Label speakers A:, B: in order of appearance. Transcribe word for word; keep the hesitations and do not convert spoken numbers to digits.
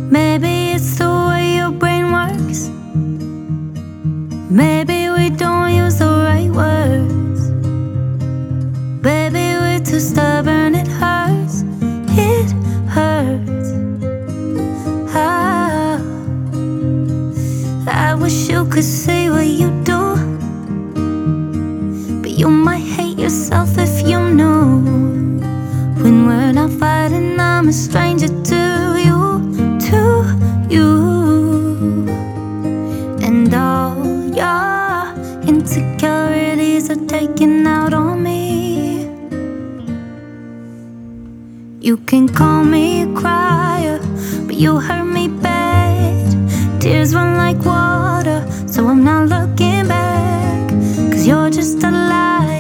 A: Maybe it's the way your brain works. Maybe we don't use the right words. Baby, we're too stubborn, it hurts. It hurts. Ah, I wish you could see what you do, but you might hate yourself if you knew. When we're not fighting, I'm a stranger to you, to you. And all your insecurities are taking out on me. You can call me a crier, but you hurt me bad. Tears run like water, so I'm not looking back. 'Cause you're just a liar.